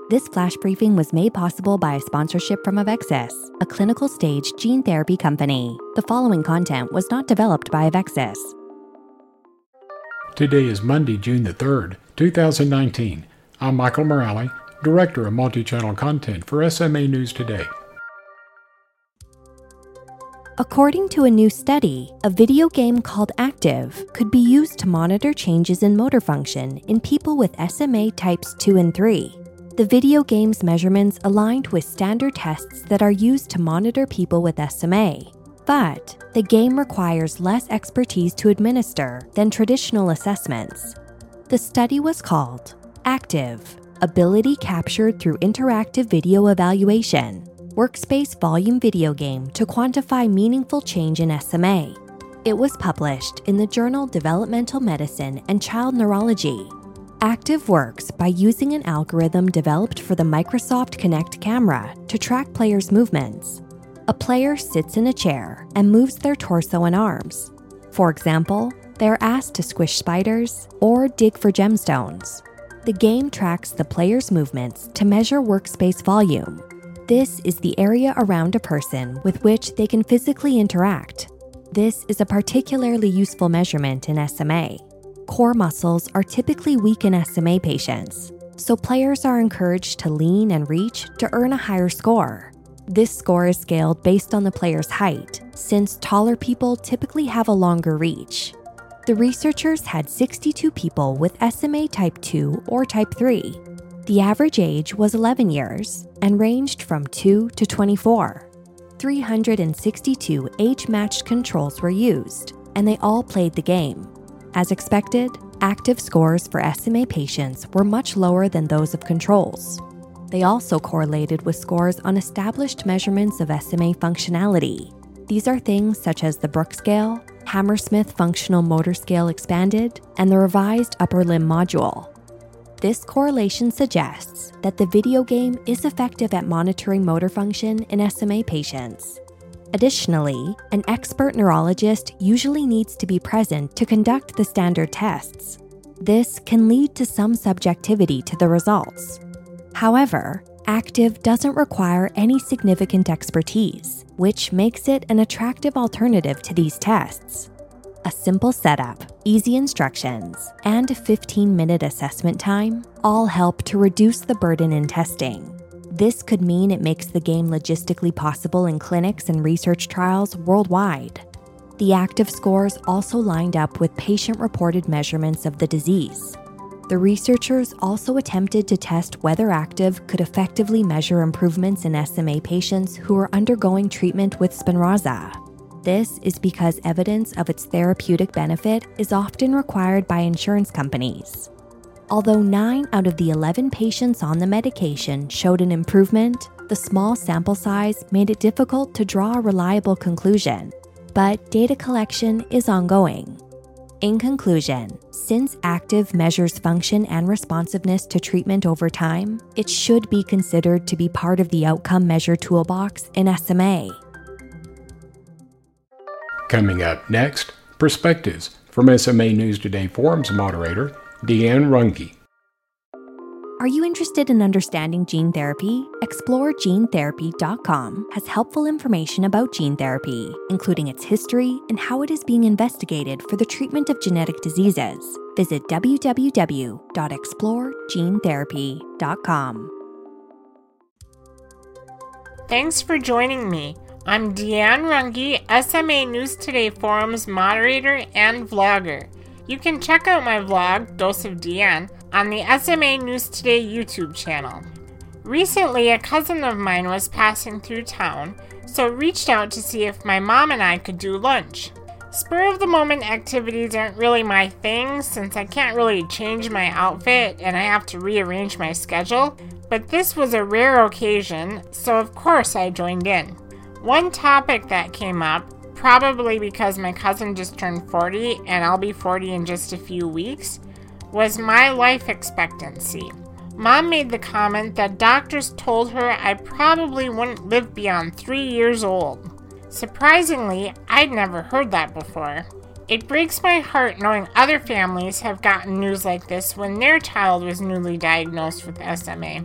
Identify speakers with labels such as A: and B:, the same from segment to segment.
A: This flash briefing was made possible by a sponsorship from Avexis, a clinical stage gene therapy company. The following content was not developed by Avexis.
B: Today is Monday, June the 3rd, 2019. I'm Michael Morale, Director of Multi-Channel Content for SMA News Today.
A: According to a new study, a video game called Active could be used to monitor changes in motor function in people with SMA types 2 and 3. The video game's measurements aligned with standard tests that are used to monitor people with SMA. But the game requires less expertise to administer than traditional assessments. The study was called Active: Ability Captured Through Interactive Video Evaluation, Workspace Volume Video Game to Quantify Meaningful Change in SMA. It was published in the journal Developmental Medicine and Child Neurology. Active works by using an algorithm developed for the Microsoft Kinect camera to track players' movements. A player sits in a chair and moves their torso and arms. For example, they are asked to squish spiders or dig for gemstones. The game tracks the player's movements to measure workspace volume. This is the area around a person with which they can physically interact. This is a particularly useful measurement in SMA. Core muscles are typically weak in SMA patients, so players are encouraged to lean and reach to earn a higher score. This score is scaled based on the player's height, since taller people typically have a longer reach. The researchers had 62 people with SMA type 2 or type 3. The average age was 11 years and ranged from 2 to 24. 362 age-matched controls were used, and they all played the game. As expected, active scores for SMA patients were much lower than those of controls. They also correlated with scores on established measurements of SMA functionality. These are things such as the Brooke Scale, Hammersmith Functional Motor Scale Expanded, and the Revised Upper Limb Module. This correlation suggests that the video game is effective at monitoring motor function in SMA patients. Additionally, an expert neurologist usually needs to be present to conduct the standard tests. This can lead to some subjectivity to the results. However, Active doesn't require any significant expertise, which makes it an attractive alternative to these tests. A simple setup, easy instructions, and a 15-minute assessment time all help to reduce the burden in testing. This could mean it makes the game logistically possible in clinics and research trials worldwide. The active scores also lined up with patient-reported measurements of the disease. The researchers also attempted to test whether Active could effectively measure improvements in SMA patients who are undergoing treatment with Spinraza. This is because evidence of its therapeutic benefit is often required by insurance companies. Although 9 out of the 11 patients on the medication showed an improvement, the small sample size made it difficult to draw a reliable conclusion, but data collection is ongoing. In conclusion, since Active measures function and responsiveness to treatment over time, it should be considered to be part of the outcome measure toolbox in SMA.
B: Coming up next, Perspectives from SMA News Today Forums moderator, Deanne Runge.
A: Are you interested in understanding gene therapy? ExploreGeneTherapy.com has helpful information about gene therapy, including its history and how it is being investigated for the treatment of genetic diseases. Visit www.exploregenetherapy.com.
C: Thanks for joining me. I'm Deanne Runge, SMA News Today Forums moderator and vlogger. You can check out my vlog, Dose of Deanne, on the SMA News Today YouTube channel. Recently, a cousin of mine was passing through town, so reached out to see if my mom and I could do lunch. Spur-of-the-moment activities aren't really my thing since I can't really change my outfit and I have to rearrange my schedule, but this was a rare occasion, so of course I joined in. One topic that came up, probably because my cousin just turned 40 and I'll be 40 in just a few weeks, was my life expectancy. Mom made the comment that doctors told her I probably wouldn't live beyond 3 years old. Surprisingly, I'd never heard that before. It breaks my heart knowing other families have gotten news like this when their child was newly diagnosed with SMA.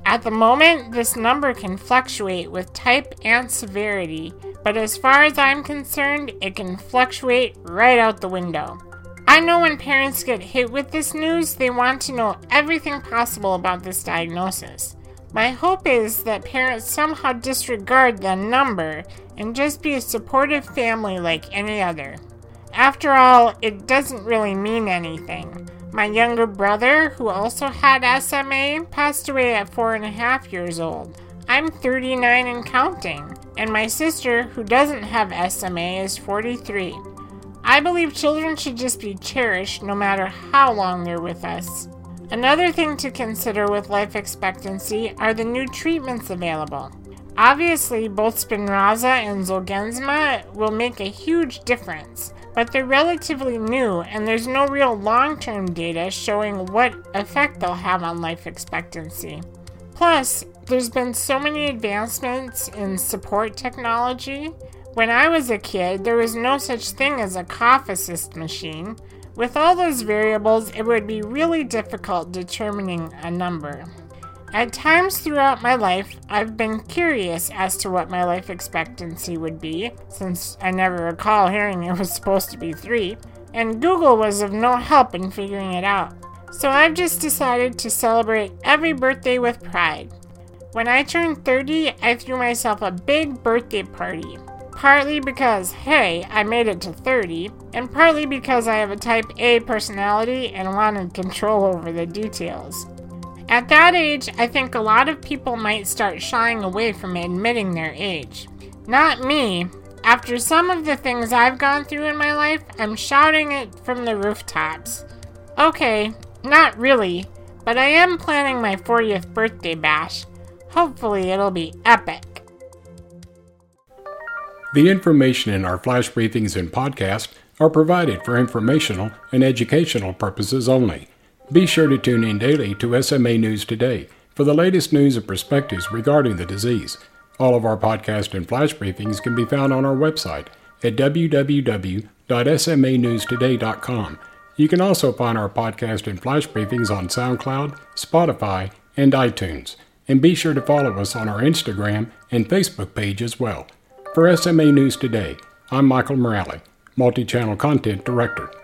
C: At the moment, this number can fluctuate with type and severity, but as far as I'm concerned, it can fluctuate right out the window. I know when parents get hit with this news, they want to know everything possible about this diagnosis. My hope is that parents somehow disregard the number and just be a supportive family like any other. After all, it doesn't really mean anything. My younger brother, who also had SMA, passed away at 4.5 years old. I'm 39 and counting, and my sister, who doesn't have SMA, is 43. I believe children should just be cherished no matter how long they're with us. Another thing to consider with life expectancy are the new treatments available. Obviously, both Spinraza and Zolgensma will make a huge difference, but they're relatively new and there's no real long-term data showing what effect they'll have on life expectancy. Plus, there's been so many advancements in support technology. When I was a kid, there was no such thing as a cough assist machine. With all those variables, it would be really difficult determining a number. At times throughout my life, I've been curious as to what my life expectancy would be, since I never recall hearing it was supposed to be 3, and Google was of no help in figuring it out. So I've just decided to celebrate every birthday with pride. When I turned 30, I threw myself a big birthday party. Partly because, hey, I made it to 30, and partly because I have a type A personality and wanted control over the details. At that age, I think a lot of people might start shying away from admitting their age. Not me. After some of the things I've gone through in my life, I'm shouting it from the rooftops. Okay, not really, but I am planning my 40th birthday bash. Hopefully it'll be epic.
B: The information in our flash briefings and podcasts are provided for informational and educational purposes only. Be sure to tune in daily to SMA News Today for the latest news and perspectives regarding the disease. All of our podcast and flash briefings can be found on our website at www.smanewstoday.com. You can also find our podcast and flash briefings on SoundCloud, Spotify, and iTunes. And be sure to follow us on our Instagram and Facebook page as well. For SMA News Today, I'm Michael Morale, Multi-Channel Content Director.